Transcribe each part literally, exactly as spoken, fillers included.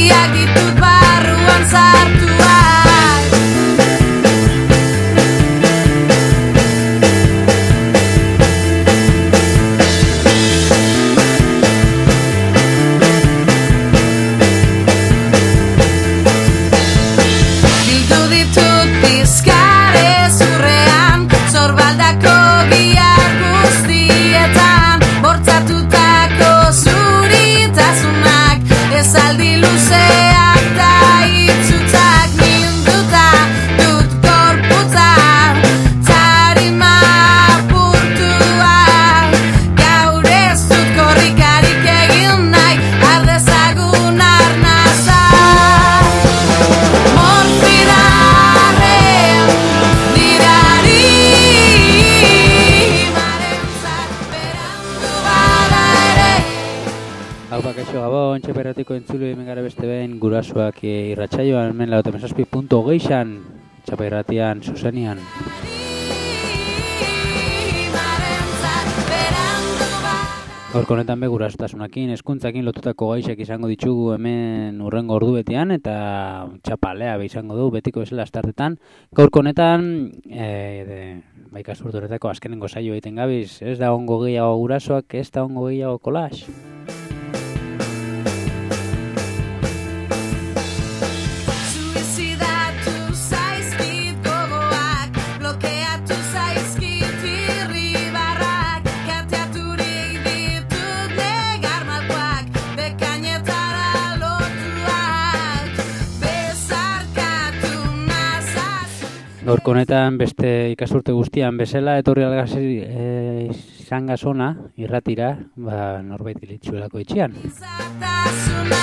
Argiak ditut barruan sartuak. Bildu ditut pizkare zurrean, zorbaldako gihar guztietan, bortzatutako zuritasunak, esaldi luzeak da itzutzak, minduta dut gorputza, tarima apurtuak, gaur ez dut korrikarik egin nahi, ardezagun arnaza. Morfinaren dirari marentzat berandu bada ere. Hau bakaixo Gabon, txeperratiko entzulu hemen gara beste behin gurasoak eh, irratsaioan hemen laurogeita hamazazpi puntu hogeian, txaperratian, zuzenian. Gaurko honetan be gurasotasunakin, hezkuntzakin lotutako gaixak izango ditugu hemen urrengo ordubetean eta txapalea be izango du betiko bezala astartetan. Gaurko honetan eh de ba ikasturteretako azkenengo saio egiten gabiz, ez da ongo gehiago gurasoak, ez da ongo gehiago collage. Suizidatu zaizkit gogoak, blokeatu zaizkit irribarrak, kateaturik ditut negar malkoak, bekainetara lotuak, bezarkatu nazazu. Gaurko honetan beste ikasturte guztian bezala etorri algazi eh, izan gazona irratira, ba norbait gilitzuelako etxean. Zatasuna,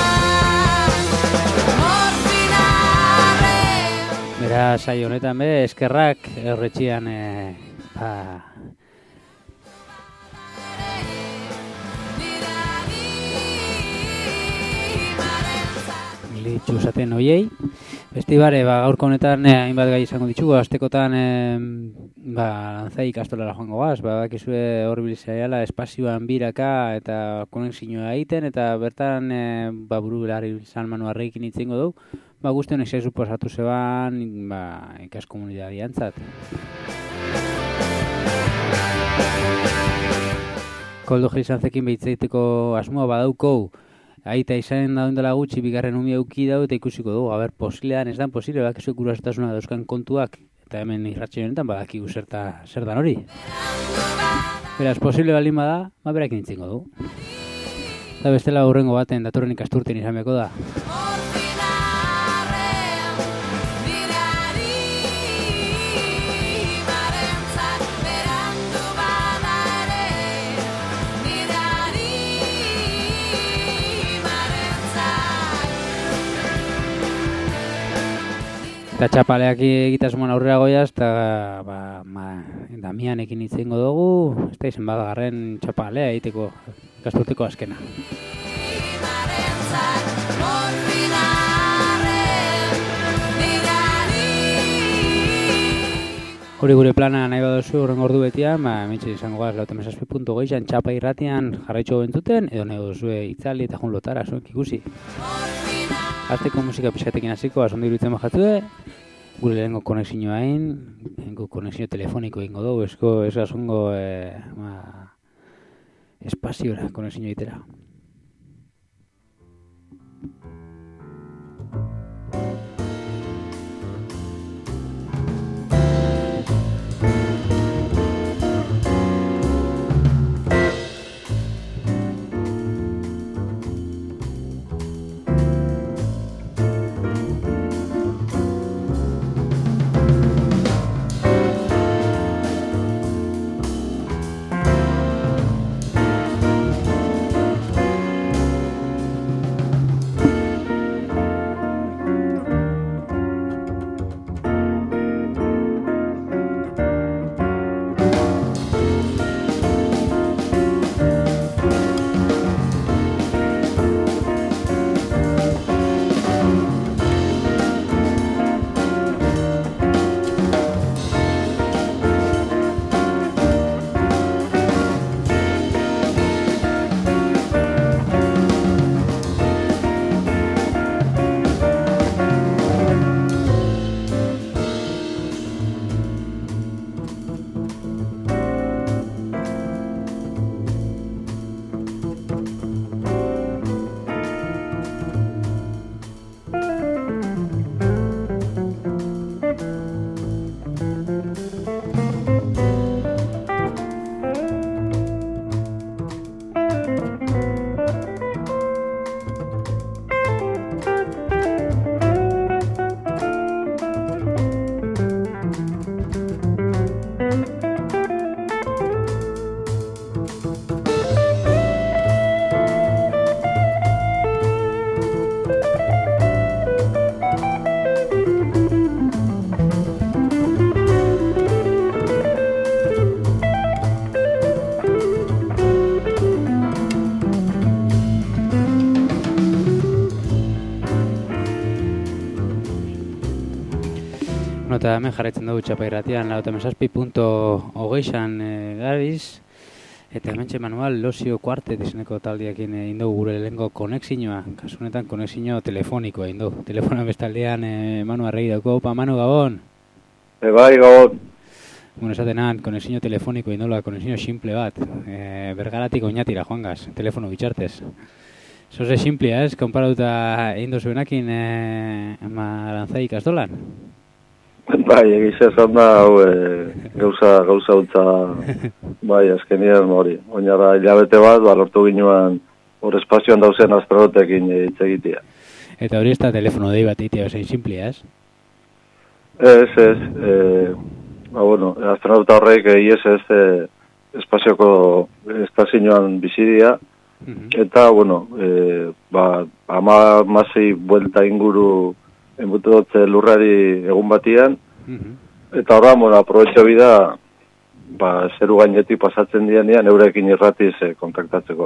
morfinaren. Bera saio honetan be eskerrak erretxian eh, ba, gilitzu esaten hoiei. Bestibare, ba, gaurko honetan eh, hainbat gai izango ditugu, astekotan eh, ba, lantzai ikastolara joango gaz, ba, bakizue hor bilizaiala espazioan biraka eta konexioa egiten, eta bertan eh, ba, buru belarri izan manuarreikin itzengo dugu, ba, guzti honek zaizu posatu zeban ba, ikaskomunidadiantzat. Koldo Grisantzekin behitzeiteko asmoa badaukou, aita izan dauen dela gutxi bigarren umia euki dau eta ikusiko dugu, haber, posilean ez dan posible, bakizu gurasotasuna dauzkan kontuak, eta hemen irratxe honetan badakigu zerta, zer dan hori. Beraz, posible baldin bada, ba berakin itzingo dugu. Eta bestela hurrengo baten datorren ikasturten izan beharko da. Eta txapaleak egitasmoan aurrera goiaz, eta ba, ma, Damianekin itzengo dugu, ez da izen badagarren txapalea egiteko ikasturteko azkena. Hori gure plana nahi baduzu horrengo ordu betian, ba, hementxe izango gaz laurogeita hamazazpi puntu hogeian txapa irratian jarraitxo bentzuten, edo nahi baduzue itzali eta jun lotara, zuek ikusi. Azteko musika pixatekin hasiko, asondo iruditzen bajatzue, gure lehenko konexioa hain, lehenko konexio telefoniko egingo dugu, esko ez asongo eh, ma, espaziora konexio itera. Bueno, eta hemen jarraitzen dugu txapairratian, lau eta mesazpi punto hogeixan e, gabiz, eta hemen Manuel Losio Kuartet izeneko taldiakin egin dugu gure lehenko konexinoa, kasu honetan konexino telefonikoa egin dugu. Telefonan bestaldean e, Manu arregi dauko, opa Manu Gabon. E bai, Gabon. Bueno, esatenan, konexino telefoniko egin dugu, konexino simple bat, e, bergaratik oinatira joangaz, telefono bitxartez. Zoze simplea ez, konparatuta egin dozuenakin e, Arantzai ikastolan? Bai, egizia esan da, hau, e, gauza, gauza utza, bai, azkenian hori. Oinara hilabete bat, ba, lortu ginuan, hor espazioan dauzen astronotekin hitz egitea. Eta hori ez da telefono dei bat egitea, osein simplea ez? Ez, ez, e, ba, bueno, astronauta horrek I S S e, espazioko estazioan bizidia, eta, bueno, e, ba, ama masei buelta inguru enbute dutze lurrari egun batian, eta horra, bueno, aprobetxo bida, ba, zeru gainetik pasatzen dianean, eurekin irratiz e, kontaktatzeko.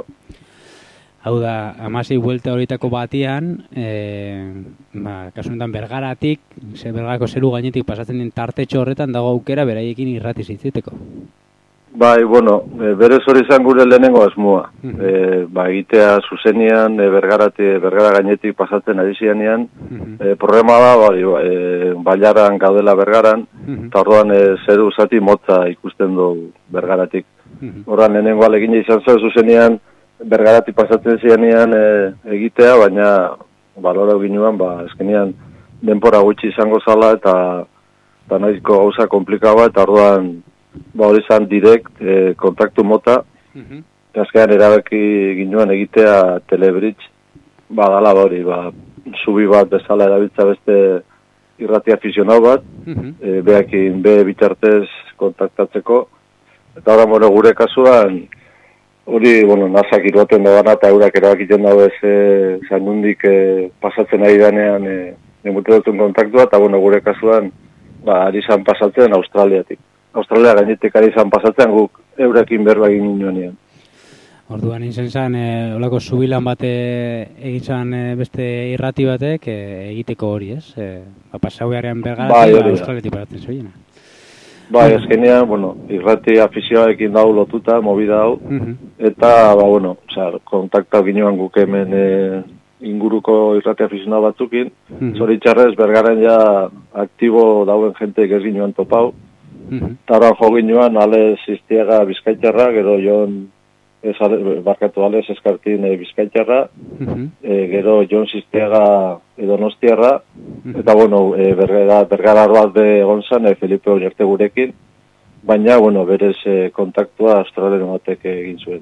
Hau da, amasei buelta horietako batian, e, ba, kasu honetan bergaratik, ze bergarako zeru gainetik pasatzen den tartetxo horretan dago aukera beraiekin irratiz itziteko. Bai, bueno, e, berez hori izan gure lehenengo asmoa. Uh -huh. e, ba, egitea zuzenian, e, bergarati, bergara gainetik pasatzen ari zianean, uh -huh. e, problema da, bari, e, bailaran gaudela bergaran, eta uh -huh. orduan e, zeru zati motza ikusten du bergaratik. Uh -huh. Orduan lehenengo alegin izan zen zuzenian, bergaratik pasatzen zianean e, egitea, baina balora ginuan, ba, eskenean denpora gutxi izango zala, eta, eta nahiko gauza komplikaba, eta orduan ba hori izan direkt e, kontaktu mota, uh-huh. eta azkenean erabaki ginuan egitea telebridge, ba dala hori, ba, zubi bat bezala erabiltza beste irratia aficionau bat, uh-huh. e, behakin be bitartez kontaktatzeko, eta hori bueno, gure kasuan, hori, bueno, nasak irroten da eta eurak erabakiten dago ez e, zanundik e, pasatzen ari danean e, nemute dutun kontaktua, eta bueno, gure kasuan, ba, ari zan pasatzen Australiatik. Australia gainetik ari izan pasatzen guk eurekin berba egin nionean. Orduan izan zen, e, olako zubilan bate egin zen e, beste irrati batek e, egiteko hori, ez? E, ba, pasau beharrean bergaratik, bai, ba, Australiatik paratzen zoiena. Bai, azkenean, bueno, irrati afizioarekin dau lotuta, movida hau, uh-huh. eta, ba, bueno, oza, kontakta ginean guk hemen e, inguruko irrati afizionau batzukin, uh-huh. zoritxarrez, bergaren ja aktibo dauen jenteek ez ginean topau, Uh-huh. Taran jo ginuan, Ales Iztiaga Bizkaitarra, gero Jon ez, barkatu Ales Eskartin e, Bizkaitarra, uh-huh. e, gero Jon Iztiaga Donostiarra, uh-huh. eta bueno, e, bergara, bergara bat de gonzan, e, Felipe Oñarte gurekin, baina, bueno, berez e, kontaktua australiano batek egin zuen.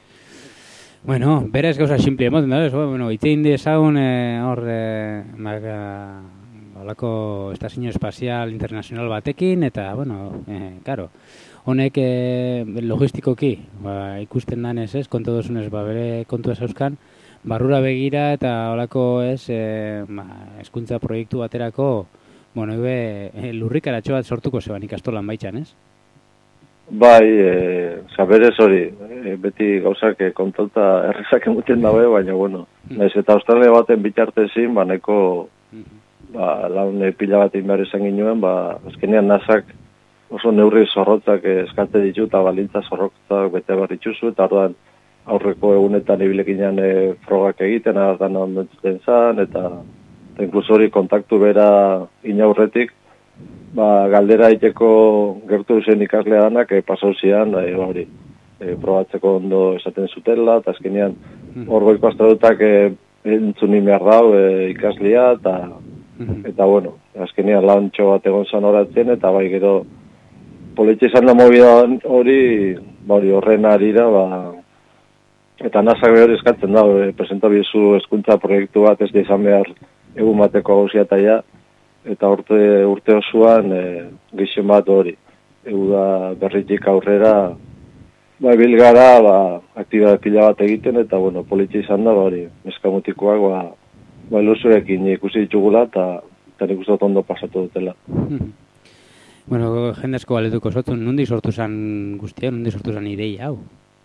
Bueno, berez gauza simple emoten da, bueno, itzein dezagun e, hor, e, maga... Olako estazio espazial internazional batekin, eta, bueno, eh, karo, honek eh, logistikoki, ba, ikusten danez ez, kontu dozunez, ba, bere kontu ez euskan, barrura begira eta olako ez, eh, ba, eskuntza proiektu baterako, bueno, ebe, eh, lurrikaratxo bat sortuko zeban ikastolan baitxan, ez? Bai, e, zaberez hori, e, beti gauzak e, kontauta errezak emuten dabe, baina, bueno, naiz eta Australia baten bitartezin, ba, neko... Ba, laun pila bat inbar izan ginuen, ba, azkenean nasak oso neurri zorrotzak eskate ditu eta balintza zorrotzak bete barritxuzu, eta orduan aurreko egunetan ibilekinean e, frogak egiten, ardan ondotzen zan, eta, eta inkluso hori kontaktu bera inaurretik, ba, galdera iteko gertu zen ikaslea danak, e, pasau zian, e, hori, e, probatzeko ondo esaten zutela, eta azkenean hor goiko astradutak e, entzuni behar dau e, ikaslea, eta Eta, bueno, azkenean lantxo bat egon zan horatzen, eta bai gero politxe izan da movida hori, hori horren arira, ba, eta nasak behar eskatzen da, e, presentabizu eskuntza proiektu bat ez da izan behar egun bateko gauzia eta ja, eta urte, urte osoan e, gizien bat hori, egu da berritik aurrera, ba, bilgara, ba, aktibitate pila bat egiten, eta, bueno, politxe izan da, ba, hori, eskamutikoak, ba, ba, ilusioekin ikusi ditugula, eta nik uste ondo pasatu dutela. Hmm. Bueno, jende asko baletuko sortu, nundi sortu zan guztia, nundi sortu zan ideia, hau?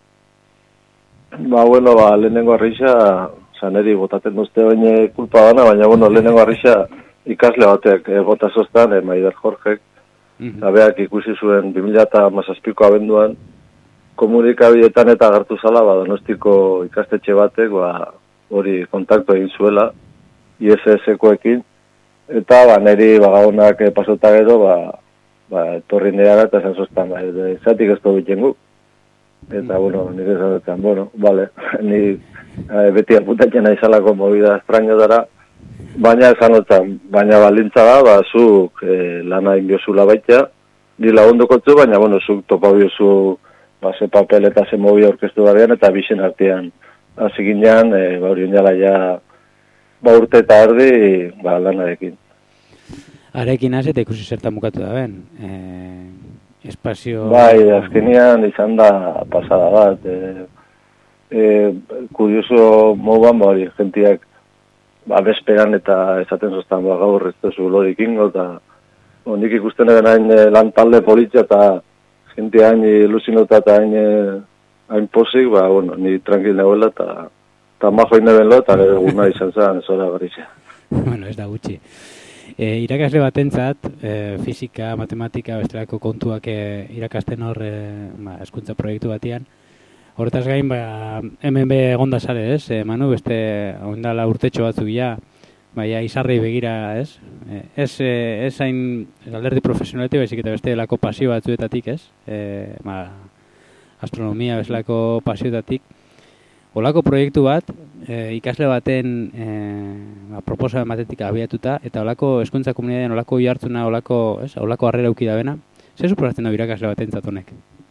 Ba, bueno, ba, lehenengo arrixa, zaneri botaten duzte baina kulpa dana, baina, bueno, lehenengo arrixa, ikasle batek e, bota zoztan, e, Maider Jorgek, Mhm. eta beak ikusi zuen bi mila hamazazpiko abenduan, komunikabideetan eta agertu zala, ba, Donostiko ikastetxe batek, ba, hori kontaktu egin zuela, I S S-koekin, eta ba, niri bagabonak e, pasota gero, ba, ba, etorri neara eta esan zoztan, ba, e, zatik ez du biten gu. Eta, bueno, nire esan bueno, vale, ni e, beti aputatzen naizalako movida estraño dara, baina esan otan, baina baldintza da, ba, zuk e, lana inbiozula baita, ni lagunduko zu, baina, bueno, zuk topa biozu, ba, ze papel eta ze mobi orkestu barrian, eta bixen artean, hasi ginean, e, ba, hori ondala ja, ba, urte eta erdi, ba, lanarekin. Arekin hasi eta ikusi zertan bukatu da ben. E, espazio... Bai, azkenean izan da pasada bat. E, e, kurioso moduan, ba, hori, jentiak, ba, bezperan eta esaten zoztan, ba, gaur ez duzu lorik ingo, eta bo, nik ikusten egin hain e, lan talde politxa eta jente hain ilusinota eta hain, e, hain posik, ba, bueno, ni tranquil negoela eta eta majo ineben lo, eta gero eguna izan zen, ez hori garizia. Bueno, ez da gutxi. E, irakasle batentzat, e, fisika, matematika, bestelako kontuak e, irakasten hor e, ba, hezkuntza proiektu batian. Horretaz gain, ba, hemen be egonda sare, ez? E, Manu, beste ondala urtetxo batzuk ja, baina izarrei begira, ez? E, ez, e, ez hain alderdi profesionaletik, baizik eta beste delako pasio batzuetatik, ez? E, ba, astronomia bezalako pasioetatik. Olako proiektu bat, e, ikasle baten e, ba, proposamen batetik abiatuta, eta olako hezkuntza komunitatean olako jartzuna, olako, ez, olako harrera uki da bena, zer suposatzen da irakasle baten zatonek?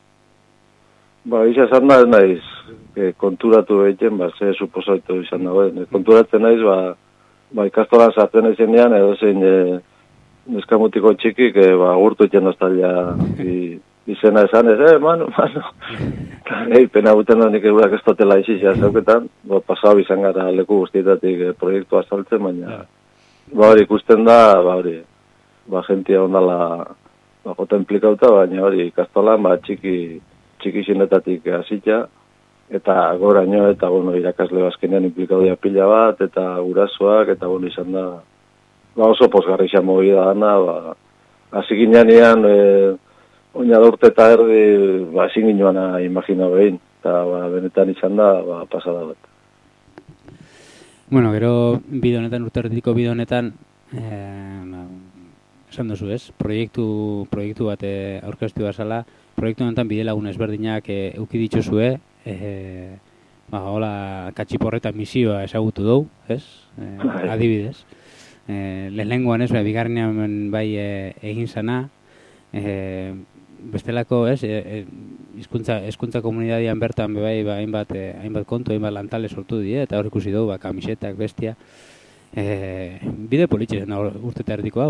Ba, isa esan da, naiz, e, konturatu behiten, ba, ze suposatu izan dagoen. E, konturatzen naiz, ba, ba ikastolan sartzen ezenean, edo zein e, neskamutiko txikik, e, ba, gurtu iten nostalgia i, izena esan, ez, eh, manu, manu. Ei, pena guten da nik eurak ez totela izizia zauketan, ba, pasau izan gara leku guztietatik e, proiektua saltzen, baina, ba, hori ikusten da, ba, hori, ba, jentia ondala, ba, jota implikauta, baina hori ikastolan, ba, txiki, txiki zinetatik hasita, eta goraino, eta, bueno, irakasle bazkenean implikaudia pila bat, eta gurasoak, eta, bueno, izan da, ba, oso posgarri izan movida dana, ba, hasi ginean ean, e, oina da urte eta erdi, ba, ezin ginoana imagina behin, eta, ba, benetan izan da, ba, pasada bat. Bueno, gero, bide honetan, urte erdiko bide honetan, eh, ba, esan duzu, ez? Proiektu, proiektu bat eh, aurkeztu bazala, proiektu honetan bide lagun ezberdinak eh, euki dituzue, eh, ba, hola, katxiporreta misioa ezagutu dugu, ez? Eh, adibidez. Eh, lehenengoan ez, ba, bigarrenean bai eh, egin zana, eh, bestelako, ez, e, e, hizkuntza hezkuntza komunitatean bertan bai, ba, hainbat, eh, hainbat kontu, hainbat lantale sortu die, eta hor ikusi dugu, ba, kamisetak, bestia. Eh, bide politxe zen urte eta erdiko hau.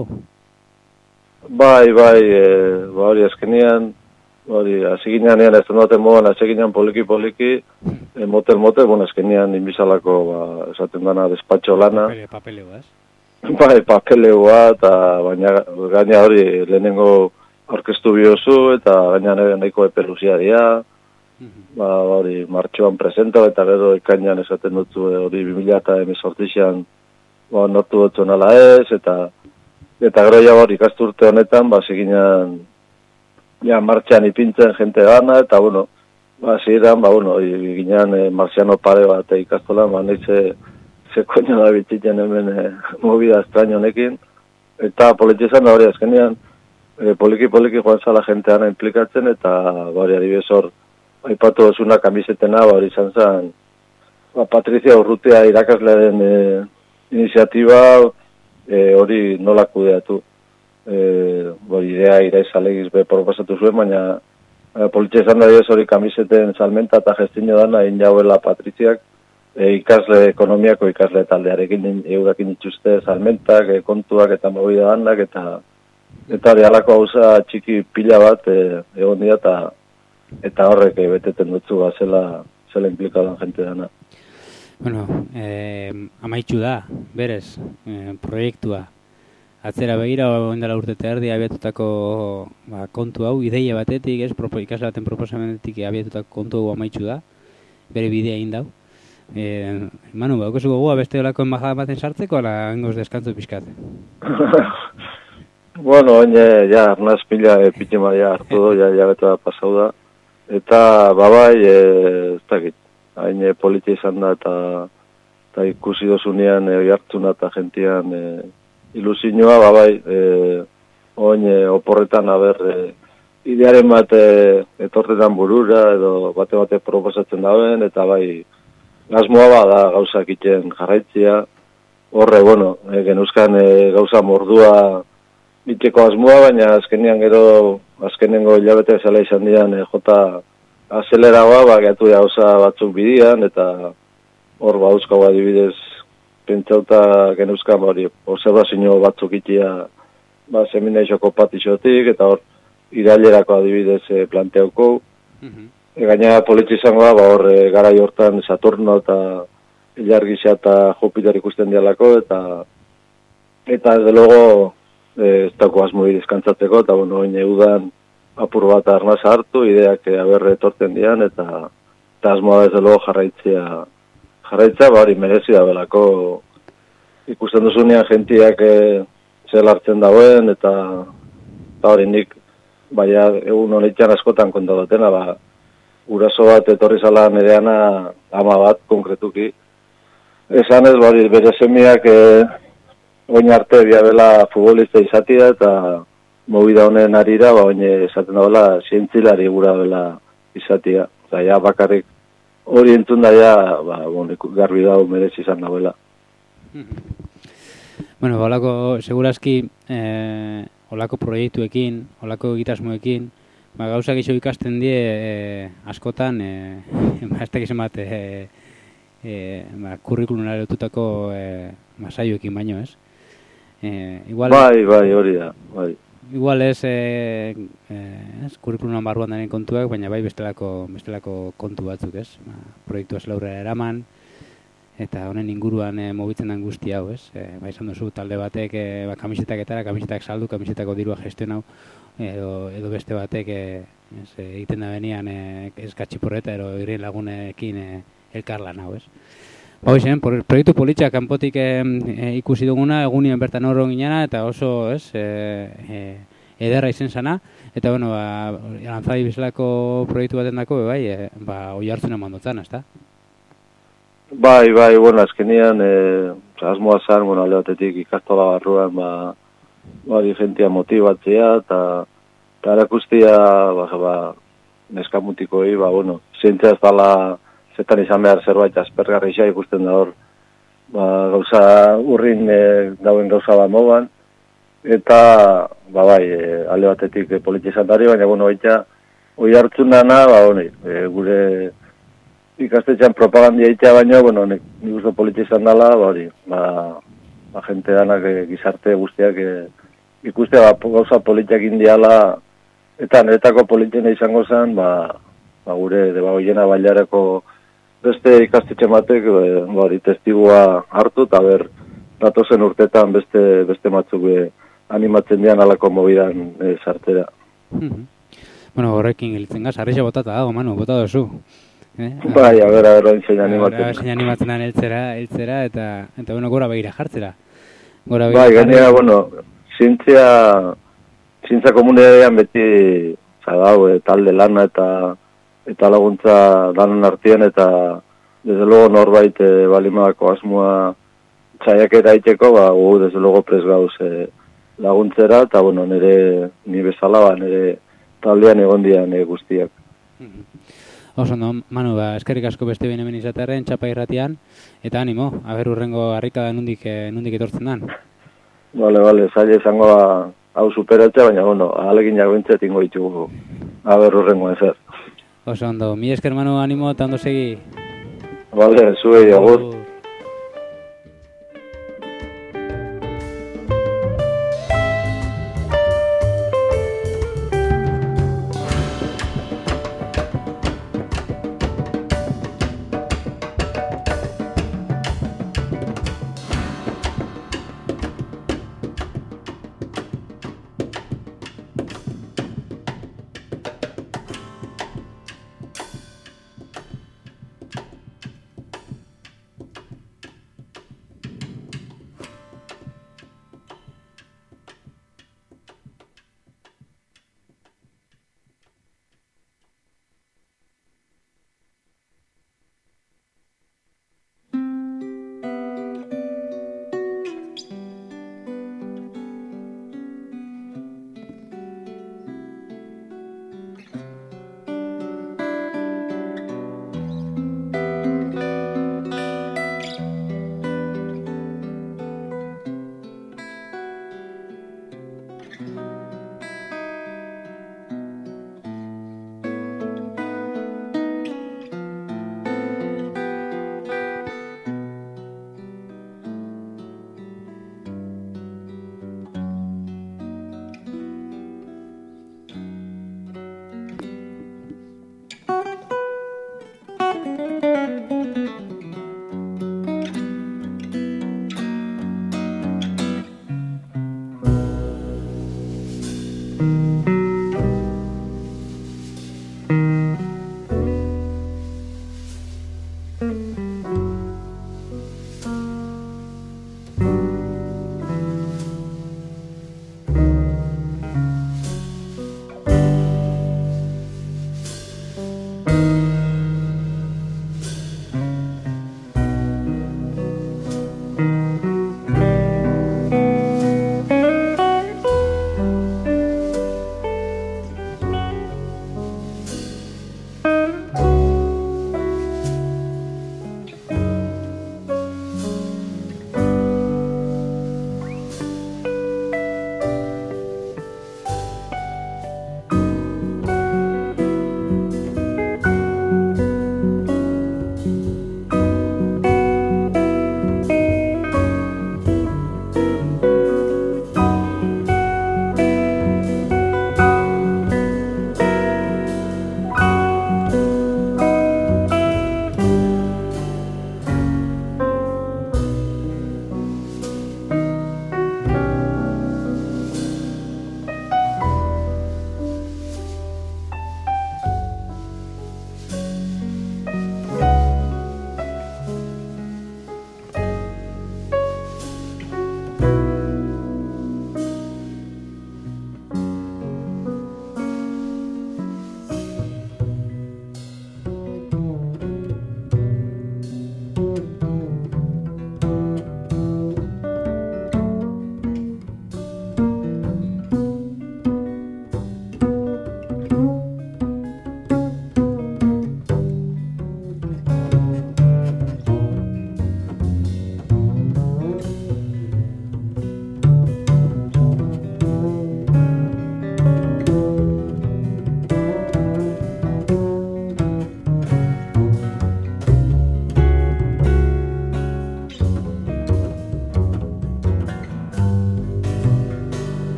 Bai, bai, e, ba, hori azkenean, hori, hasi ginean ean ez denoten modan, hasi ginean poliki-poliki, e, motel-motel, bueno, azkenean inbizalako, ba, esaten dana, despatxo lana. Papele, papeleo, ez? Bai, papeleoa, eta baina gaina hori lehenengo orkestu biozu, eta gaina nahiko epeluzia dira, ba, hori, martxoan presenta, eta gero ekainan esaten dutzu hori bi mila hemezortzian ba, nortu dutzu nala ez, eta eta gero ja hori ikasturte honetan, ba, ziginan ja, martxan ipintzen jente gana, eta bueno, ba, ziren, ba, bueno, ginean e, marziano pare bat ikastolan, ba, nahi ze, ze koño da bitzitzen hemen e, movida estraño honekin, eta politizan da hori azkenean, E, poliki-poliki joan zala jenteana implikatzen, eta bari adibidez hor, aipatu dozuna kamisetena, bari izan zen, ba, Patrizia Urrutia irakaslearen e, iniziatiba e, hori nola kudeatu. E, bari idea iraizalegis be proposatu zuen, baina e, politxe izan da adibidez hori kamiseten salmenta eta gestino dana egin jauela Patriziak, e, ikasle ekonomiako ikasle taldearekin eurakin itxuste salmentak, e, kontuak eta movida danak, eta Eta realako hauza txiki pila bat e, egon dira eta eta horrek e, beteten dutzu ba, zela, zela implikadan jente dana. Bueno, eh, amaitxu da, berez, eh, proiektua. Atzera begira, oindala urte eta erdi abiatutako ba, kontu hau, ideia batetik, ez, propo, ikasle baten proposamenetik abiatutako kontu hau amaitxu da, bere bidea egin dau. E, Manu, baukozu gogoa beste olako embajada baten sartzeko, ala hengoz deskantzu pixkat? Bueno, oin, ja, arnaz pila e, pitema ja hartu do, ja, ja beta pasau da. Eta, babai, e, ez dakit, hain e, politia izan da, eta, eta ikusi dozunean, e, hartzuna eta gentian e, ilusioa, babai, e, oin, e, oporretan, haber, e, idearen bat e, etortetan burura, edo bate-bate proposatzen dauen, eta bai, asmoa bada gauzak iten jarraitzia, horre, bueno, e, genuzkan e, gauza mordua iteko asmoa, baina azkenean gero, azkenengo hilabete zela izan dian, e, jota azeleragoa, ba, gehiatu gauza batzuk bidian, eta hor ba, euskau adibidez, pentsauta genuzkan, ba, hori, observazio batzuk itia, ba, seminaizoko patixotik, eta hor, irailerako adibidez e, planteauko, uh-huh. E, gaina politxe izango da, ba, hor, e, garai hortan Saturno eta Ilargisa eta Jupiter ikusten dialako, eta eta desde luego e, ez dako asmo deskantzatzeko, eta bueno, oin eudan apur bat arnaz hartu, ideak e, aberre etortzen dian, eta, eta asmoa desde luego jarraitzea, jarraitzea, ba, hori merezi da belako ikusten duzunean gentiak e, zel hartzen dauen, eta, eta hori nik, baina egun honetxan askotan konta dutena, ba, uraso bat etorri zala nereana ama bat konkretuki. Esan ez, bari, bere semiak e, oin arte biabela futbolista izatia, eta movida honen arira, ba, oin esaten dagoela zientzilari gura bela izatia. Eta ja, bakarrik hori entzun da ja, ba, bon, garbi dago merezi izan dagoela. Bueno, ba, olako, segurazki, eh, olako proiektuekin, olako egitasmoekin, ba, gauzak iso ikasten die e, askotan, e, ez da gizan bat, e, e, ba, kurrikulunare lotutako e, masaioekin baino, ez? E, igual, bai, bai, hori da, bai. Igual ez, e, e, ez kurrikulunan barruan daren kontuak, baina bai bestelako, bestelako kontu batzuk, ez? Ba, proiektua zelaurera eraman, eta honen inguruan e, mobitzen den guzti hau, ez? E, ba, izan duzu talde batek e, ba, kamisetaketara, kamisetak saldu, kamisetako dirua gestionau, edo, edo beste batek e, ez, e, egiten da benian e, eskatxiporreta edo irien lagunekin e, elkarlan hau, ez? Ba, hoizen, proiektu politxak kanpotik e, e, ikusi duguna, egunien bertan horro ginena, eta oso, ez, e, e, ederra izen zana, eta, bueno, ba, Arantzadi bezalako proiektu baten dako, bai, e, ba, oi hartzen emandotzan, ez da? Bai, bai, bueno, azkenian, e, asmoa zan, bueno, alde batetik ikastola barruan, ba, bari jentia motibatzea, eta eta erakustia, ba, ba, neskamutikoi, ba, bueno, zientzia ez dala zetan izan behar zerbait aspergarria ikusten da hor, ba, gauza urrin e, dauen gauza bat moban, eta, ba, bai, e, alde batetik e, politia dari, baina, bueno, baita, hoi hartzun dana, ba, honi, e, gure ikastetxean propagandia itea baino, bueno, nik uste politia izan dela, ba, hori, ba, ba, jente danak e, gizarte guztiak e, ikuste ba, gauza politiak indiala, eta niretako politiena izango zen, ba, ba, gure debagoiena bailareko beste ikastetxe batek, e, ba, hori testigua hartu, eta ber, datozen urtetan beste beste batzuk e, animatzen dian alako mobidan e, sartzera. Mm-hmm. Bueno, horrekin gelitzen gaz, arreixa botata dago, Manu, bota dozu. Eh? Bai, a ber, a ber, zein animatzen. Zein animatzen den eltzera, eltzera, eta, eta bueno, gora begira jartzera. Gora begira. Bai, gainera, bueno, zientzia, zientzia komunitatean beti, zadau, e, talde lana eta eta laguntza danon artean, eta desde luego norbait e, balimadako asmoa txaiakera iteko, ba, gu desde luego pres gauz e, laguntzera, eta bueno, nire, ni bezala, ba, nire taldean egon dian e, guztiak. Mm-hmm. Oso, no, Manu, ba, eskerrik asko beste behin hemen izatearen, txapa irratian, eta animo, aber urrengo harrika da nundik, nundik etortzen dan. Bale, bale, zaila izango da hau superatzea, baina, bueno, ahalegin jagointzet ingo ditugu, aber urrengo ezer. Oso, ondo, mi esker, Manu, animo, eta ondo segi. Bale, zuei, agur.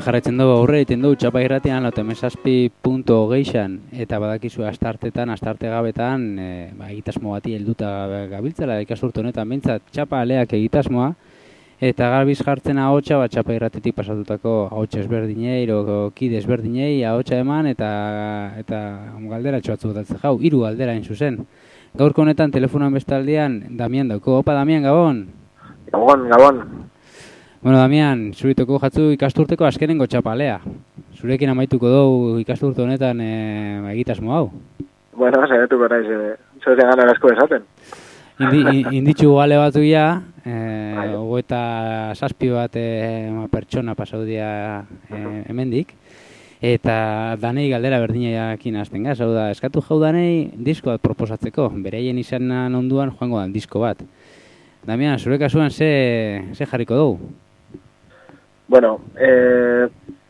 jarraitzen dugu aurre egiten dugu txapa irratian lauta hemezazpi puntu hogeixan eta badakizu astartetan, astarte gabetan e, ba, egitasmo bati helduta gabiltzela ikasturte honetan behintzat txapa aleak egitasmoa eta garbiz jartzen ahotsa ba, txapa irratitik pasatutako ahotsa ezberdinei, ero kide ezberdinei ahotsa eman eta eta galdera txoatzu botatzen jau, hiru galdera hain zuzen. Gaurko honetan telefonoan bestaldean Damian dauko. Opa Damian, Gabon! Gabon, Gabon! Bueno, Damian, zuritoko jatzu ikasturteko azkenengo txapalea. Zurekin amaituko dugu ikasturte honetan e, egitasmo hau. Bueno, saiatuko naiz, e, zure gana asko esaten. Indi, inditxu gale batu ja, e, ogo eta zazpi bat e, pertsona pasaudia e, hemendik. Eta danei galdera berdinakin hasten gaz, hau da, eskatu jau danei disko bat proposatzeko, bereien izanan onduan joango dan disko bat. Damian, zure kasuan ze, ze jarriko dugu? Bueno, eh,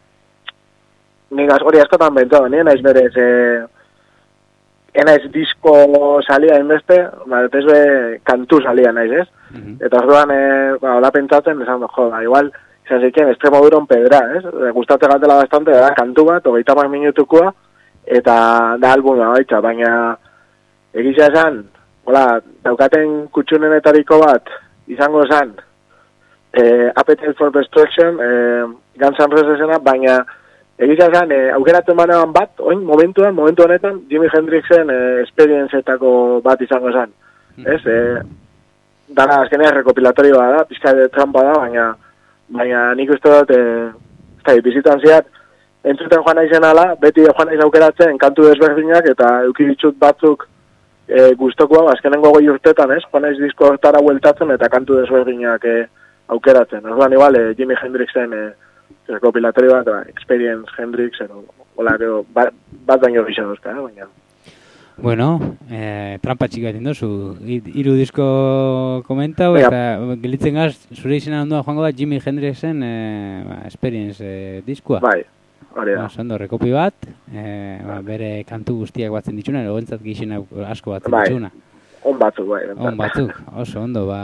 nik hori askotan bentu, nien naiz berez, eh, enaiz disko salia inbeste, ba, bezbe kantu salia naiz, ez? Uh-huh. Eta orduan, eh, ba, hola pentsatzen, esan do, jo, da, igual, izan ziken, estremo duron pedra, ez? Gustatze gatela bastante, da, kantu bat, hogeita hamar minutukoa, eta da albuma baitza, baina egizia esan, hola, daukaten kutsunenetariko bat, izango esan, eh, Appetite for Destruction, eh, Guns N' Rosesena, baina egizia esan, eh, aukeratzen banean bat, oin, momentuan, momentu honetan, Jimi Hendrixen eh, experienceetako bat izango esan. Mm. Ez, eh, dara azkenean rekopilatorioa da, pizka de trampa da, baina baina nik uste dut, eh, ez da, bizitan ziat, entzuten joan naizen ala, beti joan naiz aukeratzen, kantu desberdinak, eta eukiditxut batzuk e, guztokoa, azkenengo goi urtetan, ez? Joan naiz disko hortara hueltatzen, eta kantu desberdinak e, aukeratzen. Orduan, igual, e, Jimi Hendrixen e, rekopilatorio bat, ba, Experience Hendrix, ero, hola, ero, bat, bat baino gisa duzka, eh, baina. Bueno, eh, trampa txik bat indozu, hiru disko komentau, eta gelitzen gaz, zure izena ondoa joango da Jimi Hendrixen eh, ba, Experience eh, diskoa. Bai, hori da. Ba, ondo, rekopi bat, eh, ba, bere kantu guztiak batzen ditxuna, ero gentzat gixen asko batzen bai. ditxuna. On batzuk, bai. On batzuk, oso ondo, ba...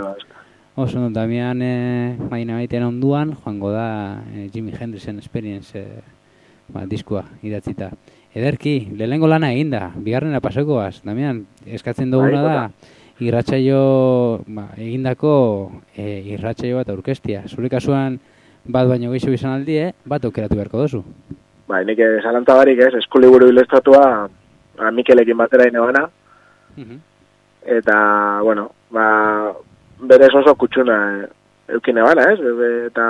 Oso ondo, Damian eh, maina baitean onduan, joango da eh, Jimi Hendrixen Experience eh, ba, diskoa idatzita. Ederki, lehenengo lana eginda, bigarrena pasakoaz, Damian, eskatzen duguna da, irratsaio ba, egindako e, irratsaio bat aurkeztia. Zure kasuan bat baino gehiago izan aldie, bat aukeratu beharko dozu. Bai, nik zalantzabarik ez, eskuliburu ilustratua a Mikelekin batera inebana. Uh-huh. Eta, bueno, ba, berez oso kutsuna e, eukine bana, ez? Eta,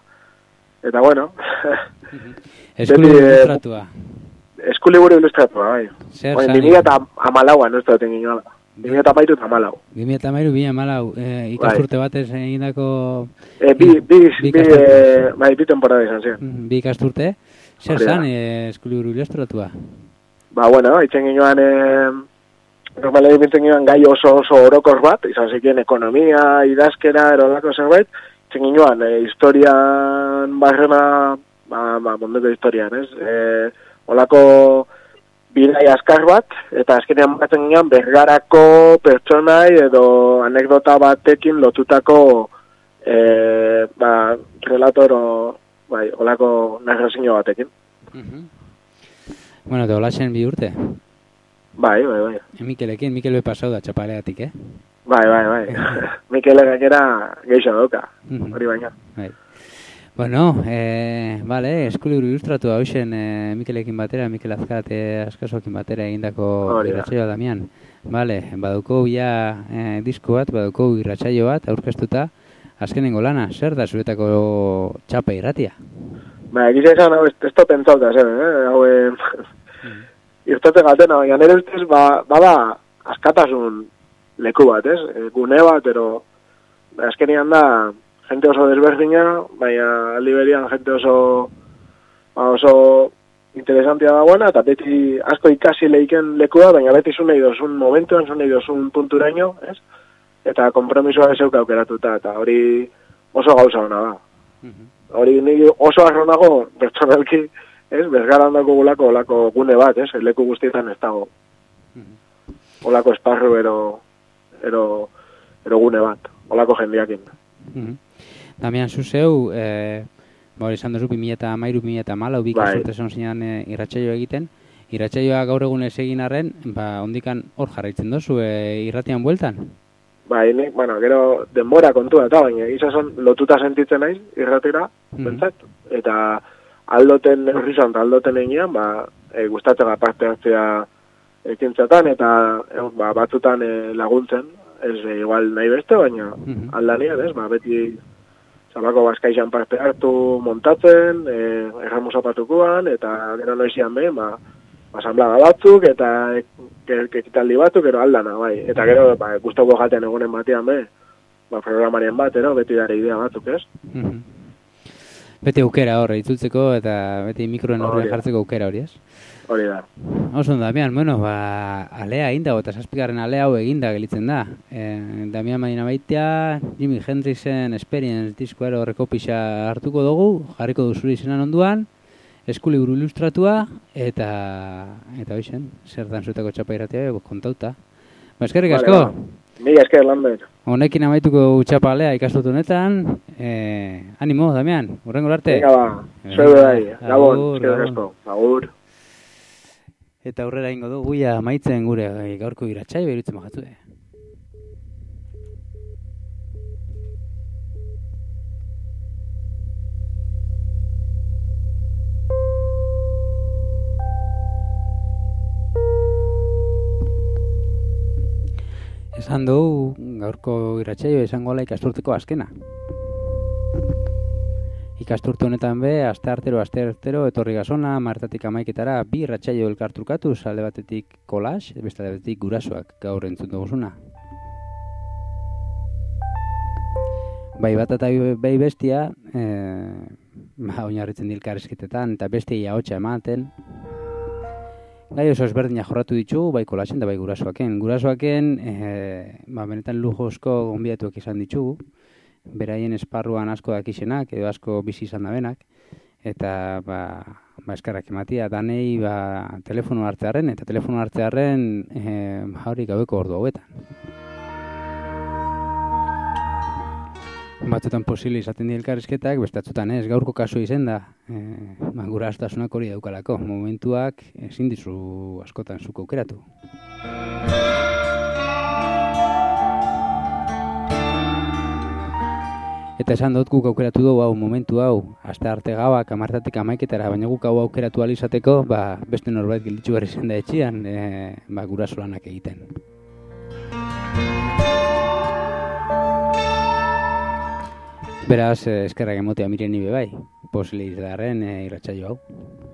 eta bueno. Uh-huh. Eskuliburu ilustratua. Eskuliburu ilustratua, bai. Zer Oin, zani? bi mila hamalauan, ez dut egin inola. bi mila hamairu eta hamalau. bi mila hamairu, bi mila hamalau, eh, ikasturte batez egindako... Eh, bi, bi, bi, bi, eh, bai, bi temporada izan ziren. Mm, bi ikasturte. Zer zan, eh, eskuliburu ilustratua? Ba, bueno, itzen ginoan, eh, normalei bintzen ginoan gai oso oso orokor bat, izan zikien ekonomia, idazkera, erolako zerbait, itzen ginoan, eh, historian barrena, ba, ba, mondeko historian, ez? Eh, olako bidai askar bat, eta azkenean batzen ginen bergarako pertsonai edo anekdota batekin lotutako e, ba, relatoro, bai, olako narrazio batekin. Uh-huh. Bueno, te holasen bi urte? Bai, bai, bai. Mikelekin, Mikel be pasau da txapaleatik, eh? Bai, bai, bai. Mikel gainera geixo dauka, uh-huh. hori baina. Bai. Bueno, eh, vale, eskuliburu ilustratu hau zen eh, Mikelekin batera, Mikel Azkat eh, askasoekin batera egindako irratsaioa Damian. Vale, badauko ja eh, disko bat, badauko irratsaio bat, aurkeztuta, azkenengo lana, zer da zuretako txapa irratia? Ba, egizia esan, hau, ez da pentsauta, zer, eh? Hau, eh, mm. irtate gatena, baina nire ustez, ba, bada askatasun leku bat, ez? Gune bat, ero, azkenian da, gente oso desberdina, baina liberian gente oso ba, oso interesantia da buena, eta beti asko ikasi leiken lekua, baina beti zun nahi dozun momentuan, zun nahi dozun punturaino, ez? Eta kompromisoa ezeuka aukeratuta, eta hori oso gauza hona da. Uh-huh. Hori nire oso arronago, pertsonalki, ez? Bergaran dago gulako, olako gune bat, ez? Leku guztietan ez dago. Uh-huh. Olako esparru ero, ero, ero gune bat, olako jendiakin. Uh-huh. Damian, zuzeu, eh, ba, hori esan duzu, bi mila hamairu bi mila hamalau bi Bai. urte esan zinean e, irratsaioa egiten. Irratsaioa gaur egun ez egin arren, ba, ondikan hor jarraitzen dozu e, irratian bueltan. Bai, nik, bueno, gero denbora kontua eta, baina izan lotuta sentitzen naiz irratera, Mhm. bentsat, eta aldoten, horrizan, aldoten egian, ba, e, gustatzen parte hartzea ekintzatan, eta e, ba, batzutan e, laguntzen, ez e, igual nahi beste, baina Mhm. aldanian, ez, ba, beti Zabako Baskaixan parte hartu montatzen, e, erramu zapatukoan, eta gero noizian behin, ba, asamblada batzuk, eta ekitaldi batzuk, gero aldana, bai. Eta gero, ba, gustoko jaten egunen batean be, ba, programarien bat, ero, beti dara idea batzuk, ez? Mhm. Beti aukera horre itzultzeko eta beti mikroen Hori horre da. jartzeko aukera hori, ez? Hori da. Oso, Damian, bueno, ba, alea egin dago, eta zazpigarren alea hau eginda gelitzen da. E, Damian Marina Baitea, Jimi Hendrixen Experience diskoa horreko pixa hartuko dugu, jarriko duzuri izenan onduan, eskuliburu ilustratua, eta, eta hoixen, zertan zuetako txapa irratia, kontauta. Ba, eskerrik Vale, asko! ba. Mila esker, Lambert. Honekin amaituko txapa alea ikastotu honetan, e, animo, Damian, hurrengo arte. Venga, ba, Venga, zuebe bai, agur, gabon, eskerrik gabon. asko, agur. Eta aurrera ingo dugu, ja amaitzen gure eh, gaurko iratsaio iruditzen magatu. Eh. Esan dugu gaurko iratsaio izango la ikasturteko azkena. Ikasturte honetan be, aste artero, aste artero, etorri gazona, martatik amaiketara, bi irratsaio elkartrukatu, alde batetik kolax, beste alde batetik gurasoak gaur entzun duguzuna. Bai bat eta bai bestia, e, ba, oinarritzen dilkarrizketetan, eta beste ahotsa ematen. Gai oso ezberdinak jorratu ditugu, bai kolaxen da bai gurasoaken. Gurasoaken, e, ba, benetan lujozko gonbidatuak izan ditugu, beraien esparruan asko dakisenak, edo asko bizi izan dabenak, eta ba, ba eskarrak ematia, danei ba, telefono hartzearen, eta telefono hartzearen e, ba, hori gaueko ordu hauetan. Batzutan posible izaten di elkarrizketak, bestatzutan ez, gaurko kasu izen da, e, ba, gurastasunak hori daukalako, momentuak ezin dizu askotan zuk aukeratu. Eta esan dut guk aukeratu dugu hau momentu hau, aste arte gauak amartatik amaiketara, baina guk hau aukeratu ahal izateko, ba, beste norbait gilditzu behar izan da etxian, e, ba, guraso lanak egiten. Beraz, eh, eskerrak emotea miren nibe bai, posile izdarren e, irratsaio hau.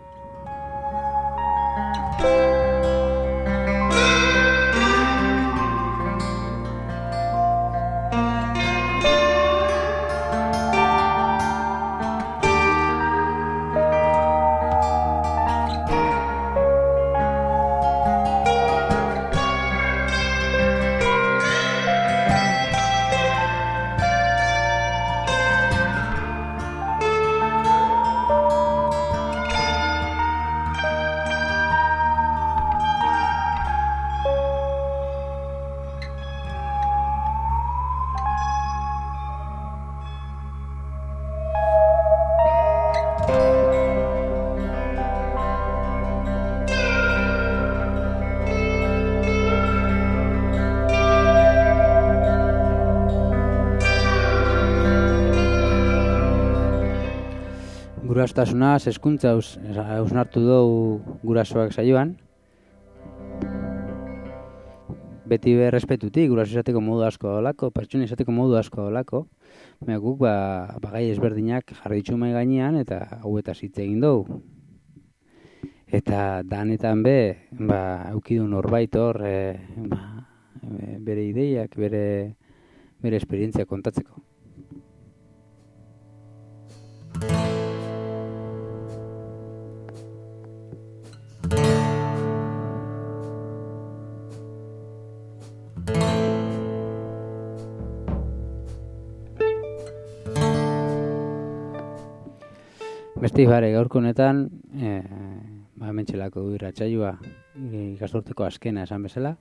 Gurasotasunaz, hezkuntza hausnartu dugu gurasoak saioan. Beti be respetutik, guraso izateko modu asko daulako, pertsona izateko modu asko daulako. Baina guk ba, bagai ezberdinak jarri ditu mahai gainean eta hauetaz hitz egin dugu. Eta danetan be, ba, eukidu norbait hor, e, ba, bere ideiak, bere, bere esperientzia kontatzeko. Beste bare gaurko honetan, e, ba, mentxelako du irratsaioa ikasturteko azkena esan bezala.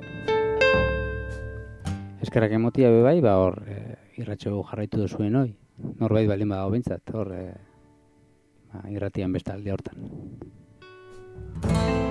Eskerrak emotia be bai, ba hor e, irratsaio jarraitu duzuen hoi. norbait baldin badago behintzat, hor, e, ba, irratian beste alde hortan.